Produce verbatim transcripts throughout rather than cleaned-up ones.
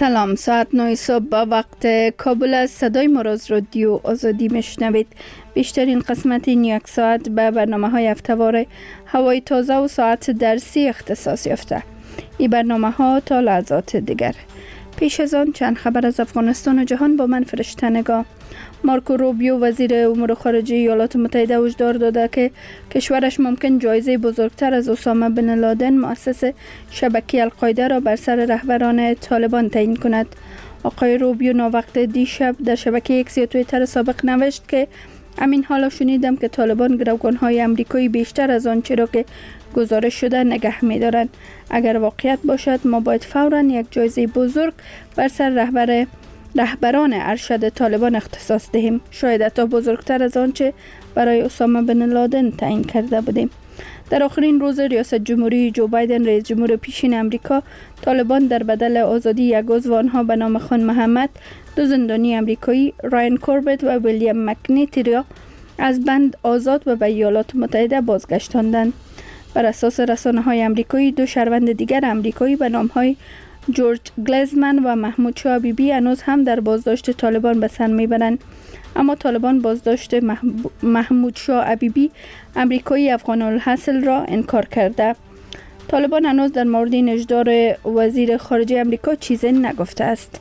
سلام، ساعت نه صبح با وقت کابل از صدای مراز رادیو آزادی میشنوید. بیشترین قسمت این یک ساعت به برنامه های هفته‌وار هوای تازه و ساعت درسی اختصاص یافته. این برنامه ها تا لحظات دیگر. پیش از آن چند خبر از افغانستان و جهان با من فرشته نگاه. مارکو روبیو وزیر امور خارجه ایالات متحده هشدار داده که کشورش ممکن جایزه بزرگتر از اسامه بن لادن مؤسس شبکه القاعده را بر سر رهبران طالبان تعیین کند. آقای روبیو ناوقت دیشب در شبکه ایکس یا توییتر سابق نوشت که همین حالا شنیدم که طالبان گروگان‌های امریکایی بیشتر از آنچه را که گزارش شده نگه می‌دارند. اگر واقعیت باشد ما باید فوراً یک جایزه بزرگ بر سر رهبر رهبران ارشد طالبان اختصاص دهیم، شاید حتی بزرگتر از آنچه برای اسامه بن لادن تعیین کرده بودیم. در آخرین روز ریاست جمهوری جو بایدن رئیس جمهور پیشین امریکا، طالبان در بدل آزادی یک عضو آنها به نام خان محمد، دو زندانی امریکایی رایان کوربت و ویلیام مکنیتی را از بند آزاد و به ایالات متحده بازگشتاندند. بر اساس رسانه‌های امریکایی، دو شهروند دیگر امریکایی به نام‌های جورج گلزمن و محمود شاه حبیبی هنوز هم در بازداشت طالبان به سر میبرند، اما طالبان بازداشت محمود شاه حبیبی امریکایی افغان الاصل را انکار کرده. طالبان هنوز در مورد این اجرای وزیر خارجه امریکا چیزی نگفته است.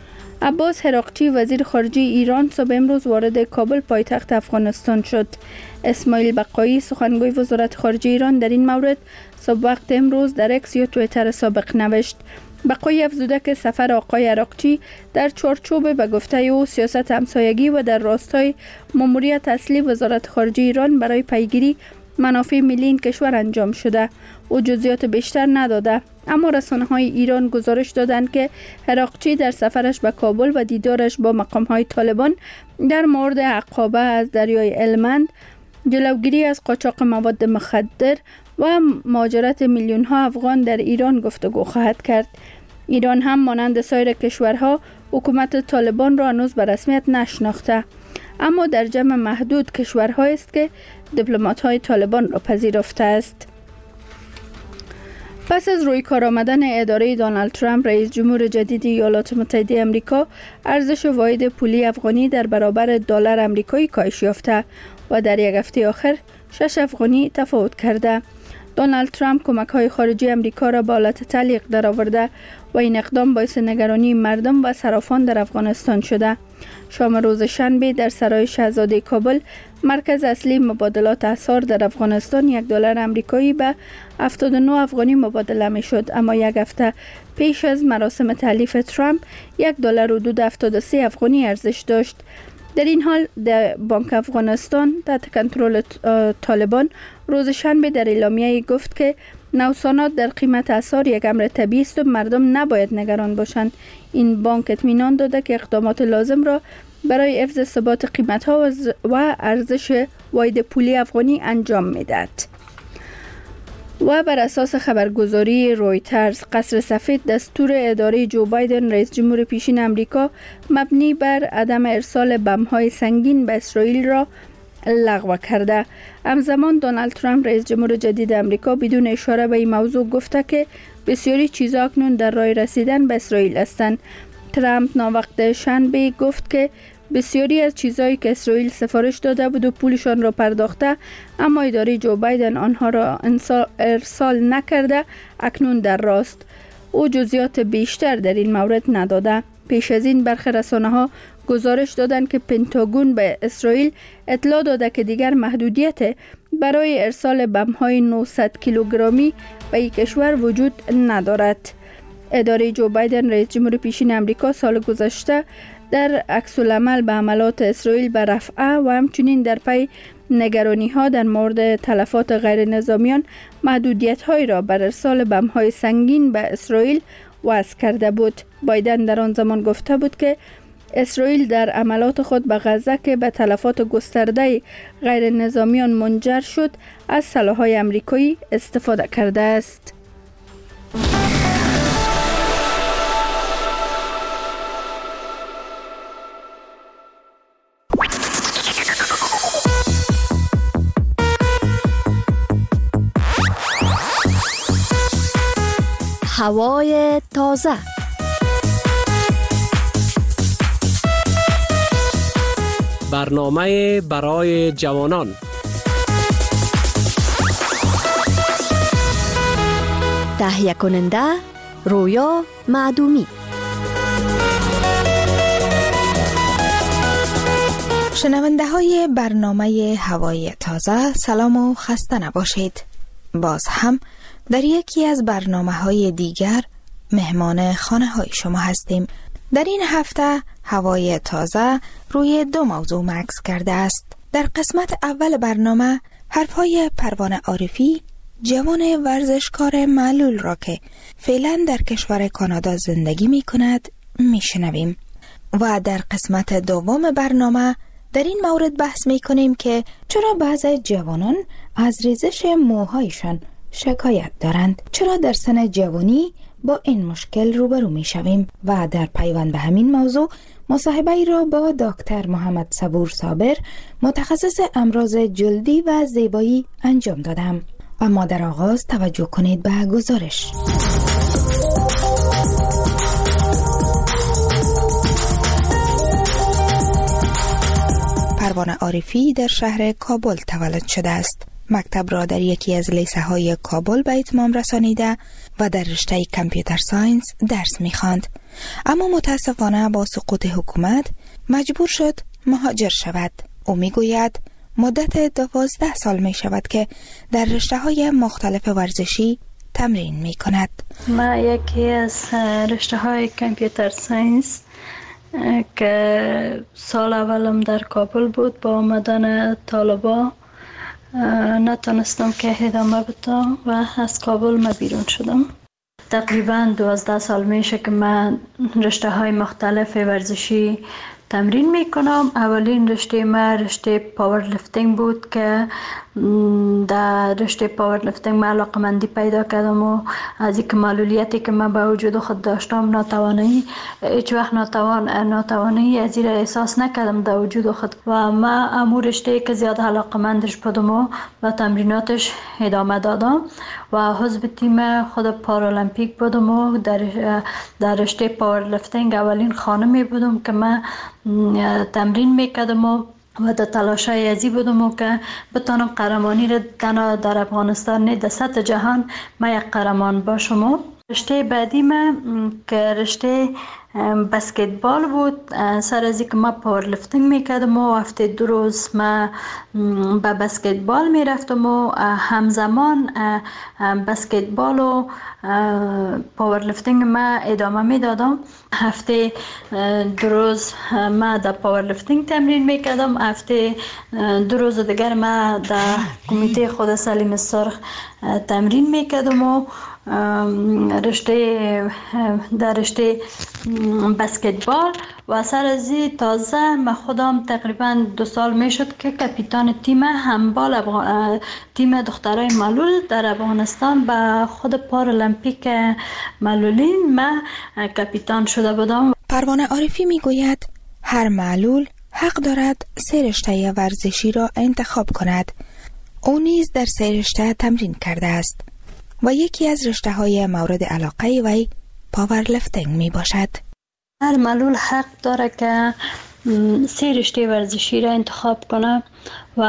عباس هراقچی وزیر خارجه ایران صبح امروز وارد کابل پایتخت افغانستان شد. اسماعیل بقایی سخنگوی وزارت خارجه ایران در این مورد صبح وقت امروز در اکس یا توییتر سابق نوشت. بقایی افزوده که سفر آقای هراقچی در چارچوب به گفته او سیاست همسایگی و در راستای ماموریت اصلی وزارت خارجه ایران برای پیگیری منافع ملی این کشور انجام شده. او جزئیات بیشتر نداده، اما رسانه‌های ایران گزارش دادند که هراقچی در سفرش به کابل و دیدارش با مقام‌های طالبان در مورد عقابه از دریای هلمند، جلوگیری از قاچاق مواد مخدر و مهاجرت میلیون‌ها افغان در ایران گفتگو خواهد کرد. ایران هم مانند سایر کشورها حکومت طالبان را هنوز به رسمیت نشناخته، اما در جمع محدود کشورهایی است که دیپلمات‌های طالبان را پذیرفته است. پس از روی کار آمدن اداره دونالد ترامپ رئیس جمهور جدید ایالات متحده آمریکا، ارزش واحد پولی افغانی در برابر دلار آمریکایی کاهش یافته و در یک هفته آخر شش افغانی تفاوت کرده. دونالد ترامپ کمک‌های خارجی آمریکا را به حالت تعلیق درآورده و این اقدام باعث نگرانی مردم و صرافان در افغانستان شده. شام روز شنبه در سرای شاهزاده کابل، مرکز اصلی مبادلات اسعار در افغانستان، یک دلار آمریکایی به هفتاد و نه افغانی مبادله می شد، اما یک هفته پیش از مراسم تحلیف ترامپ یک دلار حدود هفتاد و سه افغانی ارزش داشت. در این حال در بانک افغانستان تحت کنترل طالبان روز شنبه در اعلامیه گفت که نوسانات در قیمت اسعار یک امر طبیعی است و مردم نباید نگران باشند. این بانک اطمینان داده که اقدامات لازم را برای حفظ ثبات قیمت‌ها و ارزش واحد پولی افغانی انجام می‌دهد. و بر اساس خبرگزاری رویترز، قصر سفید دستور اداره جو بایدن رئیس جمهور پیشین امریکا مبنی بر عدم ارسال بم‌های سنگین به اسرائیل را لغو کرده. همزمان دونالد ترامپ رئیس جمهور جدید امریکا بدون اشاره به این موضوع گفته که بسیاری چیزا اکنون در راه رسیدن به اسرائیل هستند. ترامپ ناوقت شنبه گفت که بسیاری از چیزهایی که اسرائیل سفارش داده بود و پولشان را پرداخته، اما اداره جو بایدن آنها را ارسال نکرده، اکنون در راست. او جزئیات بیشتر در این مورد نداده. پیش از این برخی رسانه‌ها گزارش دادند که پنتاگون به اسرائیل اطلاع داده که دیگر محدودیت برای ارسال بم‌های نهصد کیلوگرمی به این کشور وجود ندارد. اداره جو بایدن رئیس جمهور پیشین امریکا سال گذشته در عکس‌العمل به حملات اسرائیل به رفح و همچنین در پی نگرانی‌ها در مورد تلفات غیر نظامیان محدودیت‌هایی را بر ارسال بم‌های سنگین به اسرائیل وضع کرده بود. بایدن در آن زمان گفته بود که اسرائیل در عملات خود به غزه که به تلفات گسترده غیر نظامیان منجر شد، از سلاح‌های آمریکایی استفاده کرده است. هوای تازه. برنامه برای جوانان. تهیه کننده رویا معدومی. شنونده های برنامه هوای تازه، سلام و خسته نباشید. باز هم در یکی از برنامه های دیگر مهمان خانه های شما هستیم. در این هفته هوای تازه روی دو موضوع مکث کرده است. در قسمت اول برنامه حرفهای پروانه عارفی، جوان ورزشکار معلول را که فعلا در کشور کانادا زندگی می کند می شنویم. و در قسمت دوم برنامه در این مورد بحث می کنیم که چرا بعضی جوانان از ریزش موهایشان شکایت دارند، چرا در سن جوانی با این مشکل روبرو می شویم. و در پیوند به همین موضوع مصاحبه ای را با دکتر محمد صبور صابر، متخصص امراض جلدی و زیبایی انجام دادم. اما در آغاز توجه کنید به گزارش. پروانه عارفی در شهر کابل تولد شده است. مکتب را در یکی از لیسه های کابل به اتمام رسانیده و در رشته کامپیوتر ساینس درس می‌خواند. اما متاسفانه با سقوط حکومت مجبور شد مهاجر شود. او میگوید مدت دوازده سال می شود که در رشته های مختلف ورزشی تمرین می کند. ما یکی از رشته های کامپیوتر ساینس که سال اولم در کابل بود، با آمدن طالبا نتونستم که ادامه بدم و از کابل ما بیرون شدم. تقریبا دوازده سال میشه که من رشته های مختلف ورزشی تمرین میکنم. اولین رشته ما رشته پاور لفتینگ بود که در رشته پاور لفتینگ من علاقمندی پیدا کردم و از یک معلولیتی که من به وجود خود داشتم، ناتوانی، هیچ وقت ناتوان ناتوانی از این احساس نکردم در وجود خود و من امور رشته که زیاد علاقمندش بودم و با تمریناتش ادامه دادم و حزب تیم خود پارالمپیک بودم و در در رشته پاور لفتینگ اولین خانمی بودم که من تمرین میکردم و و در تلاشای ازی بودم که بتانم قهرمانی را تنها در افغانستان نه در سطح جهان ما یک قهرمان باشم. رشته بعدی من که رشته بسکتبال بود. سر از اینکه ما پاور لفتینگ میکردم و هفته دو روز ما به بسکتبال میرفتم و همزمان بسکتبال و پاور لفتینگ ما ادامه میدادم. هفته دو روز ما در پاور لفتینگ تمرین میکردم، هفته دو روز دیگر ما در کمیته خود سلیم سرخ تمرین میکردم و رشته در رشته بسکتبال و سر از این تازه من خودم تقریبا دو سال میشد که کاپیتان تیم هندبال افغان... تیم دخترای معلول در افغانستان به خود پارالمپیک معلولین من کاپیتان شده بودم. پروانه عارفی میگوید هر معلول حق دارد سه رشته ورزشی را انتخاب کند. او نیز در سه رشته تمرین کرده است و یکی از رشته های مورد علاقه وی پاور لفتینگ می باشد. هر معلول حق داره که سه رشته ورزشی را انتخاب کنه و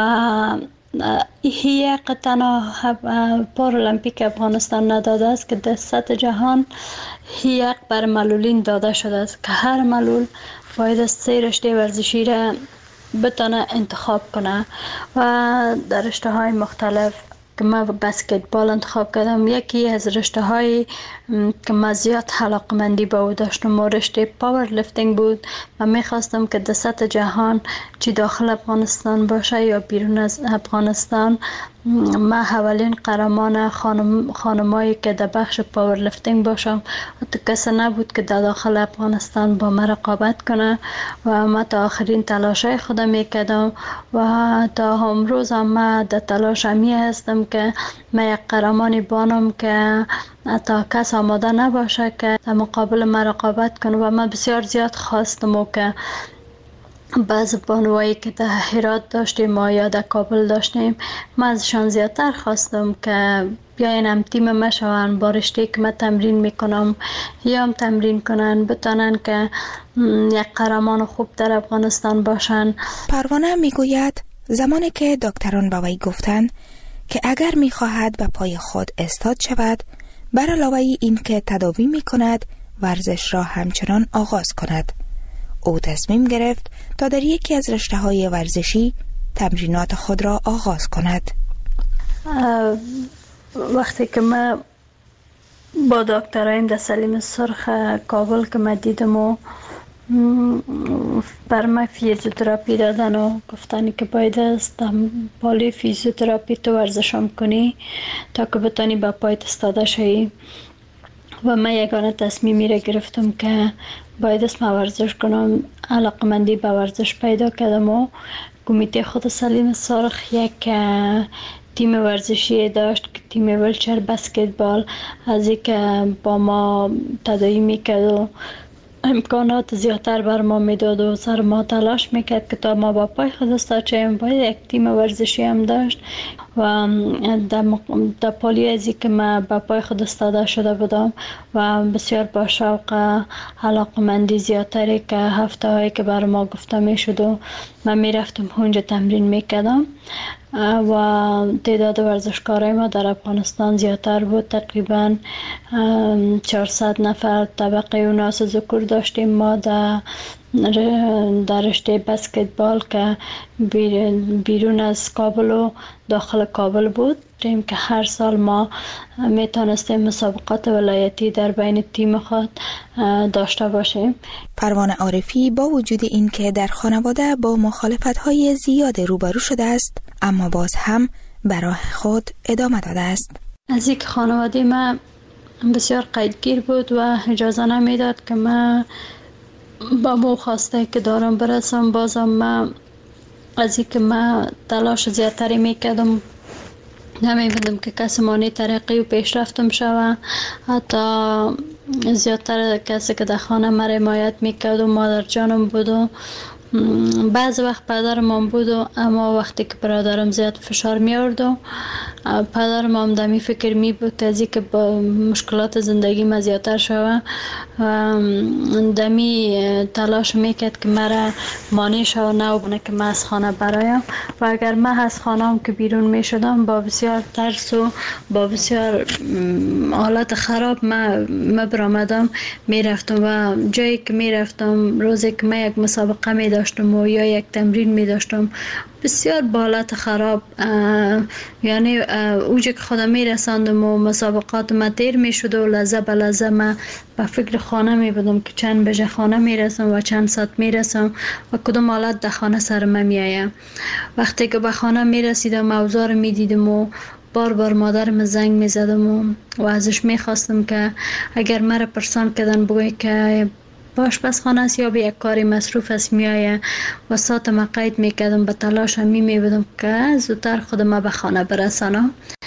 یک تنها پارالمپیک افغانستان نداده است که در سطح جهان یک بر معلولین داده شده است که هر معلول باید سه رشته ورزشی را بتونه انتخاب کنه و در رشته های مختلف که من بسکتبال انتخاب کردم. یکی از رشته های که من زیاد علاقمندی به او داشتم و رشته پاور لفتینگ بود و میخواستم که در سطح جهان چی داخل افغانستان باشه یا بیرون از افغانستان من اولین قهرمان خانم خانمایی که در بخش پاور لفتینگ باشم و تو کسی نبود که در داخل افغانستان با من رقابت کنه و من تا آخرین تلاشای خودم میکردم و تا امروز هم من در تلاش همی هستم که من یک قهرمانی بانم که تا کس آماده نباشه که در مقابل من رقابت کنه و من بسیار زیاد خواستم و که بعض بانوایی که در هرات داشتیم ما یا در کابل داشتیم، ما ازشان زیادتر خواستم که بیاین هم تیم ما شوند، با رشته که من تمرین میکنم یا هم تمرین کنن، بتانن که یک قهرمان خوب در افغانستان باشن. پروانه میگوید زمانی که دکتران به وی گفتند که اگر میخواهد به پای خود استاد شود، بر علاوه این که تداوی میکند ورزش را همچنان آغاز کند. او تصمیم گرفت تا در یکی از رشته‌های ورزشی تمرینات خود را آغاز کند. وقتی که من با دکترایم در سلیم سرخ کابل که من دیدم و بر من فیزیوتراپی دادن و گفتن که باید است پالی فیزیوتراپی تو ورزشم کنی تا که بتانی با پایت استاده شوی. و من یگانه تصمیمی را گرفتم که باید است من ورزش کنم. علاقمندی به ورزش پیدا کردم و کمیته خود سلیم سرخ یک تیم ورزشی داشت که تیم ویلچر بسکتبال، از این که با ما تداوی میکرد و امکانات زیادتر بر ما میداد و سر ما تلاش میکرد که تا ما با پای خود استاد شویم. باید یک تیم ورزشی هم داشت و در پالی از این که من با پای خود استاده شده بودم و بسیار با شوق علاقمندی زیادتری که هفته هایی که بر ما گفته میشد و من میرفتم اونجا تمرین میکردم و تعداد ورزشکارای ما در افغانستان زیادتر بود. تقریبا چهارصد نفر طبقه اوناس ذکور داشتیم ما در در رشته بسکتبال که بیرون از کابل و داخل کابل بود که هر سال ما میتونستیم مسابقات ولایتی در بین تیم خود داشته باشیم. پروانه عارفی با وجود این که در خانواده با مخالفت‌های زیاد روبرو شده است، اما باز هم برای خود ادامه داده است. از اینکه خانواده من بسیار قیدگیر بود و اجازه نمیداد که من با مو خواسته که دارم برسم، بازم من از اینکه من تلاش زیادتری میکردم نمی‌بودم که کسی مانی ترقی و پیشرفتم شوه. حتی زیادتر کسی که در خانه مرا حمایت میکرد و مادر جانم بود و بعض وقت پدرم بود و اما وقتی که برادرم زیاد فشار می آورد و پدرم هم دمی فکر می بود از اینکه با مشکلات زندگی ما زیادتر شوه و دمی تلاش میکرد که مرا مانع شوه نه بونه که من از خانه برایم. و اگر من از خانه هم که بیرون می شدم با بسیار ترس و با بسیار حالت خراب من برآمدم می رفتم و جایی که می رفتم روزی که من یک مسابقه می داشتم و یا یک تمرین می داشتم بسیار بالات خراب، یعنی اوجه که خودم می رساندم و مسابقات ما تیر می شد و لحظه به لحظه من به فکر خانه می بودم که چند بجه خانه می رسم و چند ساعت می رسم و کدام حالت در خانه سر من می آیم. وقتی که به خانه می رسیدم اوضاع می دیدم و بار بار مادرم زنگ می زدم و, و ازش می خواستم که اگر مرا پرسان کردن بگوی که باش بس خانه است یا به یک کاری مصروف است می آید و ساعت ما قید می کردم به تلاش می می بودم که زودتر خود ما به خانه برسانم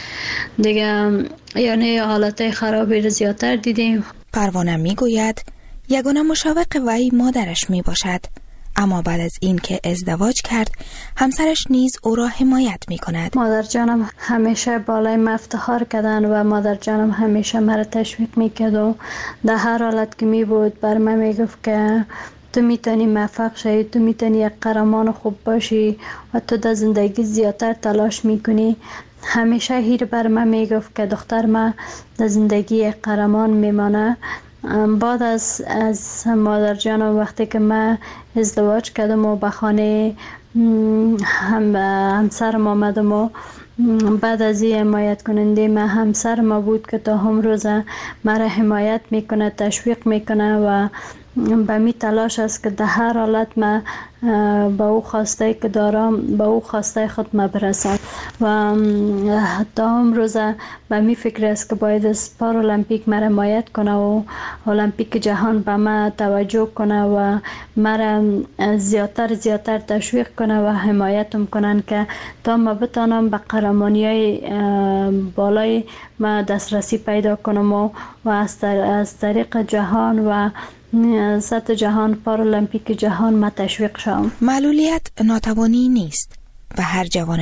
دیگه. یعنی حالت خرابی رو زیادتر دیدیم. پروانه می گوید یگانه مشوق وی مادرش می باشد، اما بعد از این که ازدواج کرد همسرش نیز او را حمایت می کند. مادر جانم همیشه بالای من افتخار کردن و مادر جانم همیشه مرا تشویق می کرد و در هر حالت که می بود بر من می گفت که تو میتونی موفق شی، تو میتونی یک قهرمان خوب باشی و تو در زندگی زیادتر تلاش میکنی. همیشه هیر بر من میگفت که دختر من در زندگی یک قهرمان میمانه. بعد از از مادر جانم وقتی که من ازدواج کردم و به خانه هم همسرم آمدم و بعد از این حمایت کننده من همسر ما بود که تا هم روزه مرا حمایت میکنه، تشویق میکنه و به می تلاش است که در هر حالت من با او خواسته که دارم با او خواسته خود ما برسم و تا هم روزه به می فکر است که باید از پارالمپیک مرا حمایت کنه و المپیک جهان به من توجه کنه و مرا زیادتر زیادتر تشویق کنه و حمایتم کنن که تا ما بتانم به قهرمانی های بالای ما دسترسی پیدا کنم و از طریق جهان و سطح جهان، پارالمپیک جهان ما تشویق شوم. معلولیت ناتوانی نیست و هر جوان